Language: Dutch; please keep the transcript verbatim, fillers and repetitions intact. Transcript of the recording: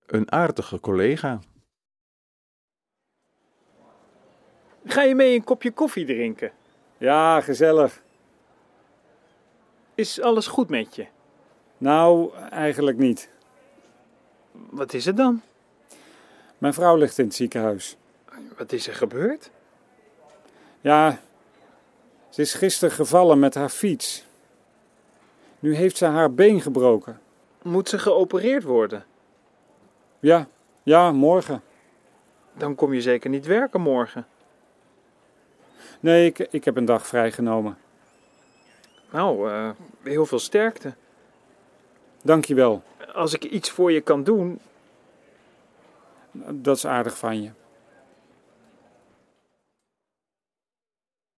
Een aardige collega. Ga je mee een kopje koffie drinken? Ja, gezellig. Is alles goed met je? Nou, eigenlijk niet. Wat is het dan? Mijn vrouw ligt in het ziekenhuis. Wat is er gebeurd? Ja, ze is gisteren gevallen met haar fiets. Nu heeft ze haar been gebroken. Moet ze geopereerd worden? Ja, ja, morgen. Dan kom je zeker niet werken morgen. Nee, ik, ik heb een dag vrijgenomen. Nou, uh, heel veel sterkte. Dank je wel. Als ik iets voor je kan doen... Dat is aardig van je.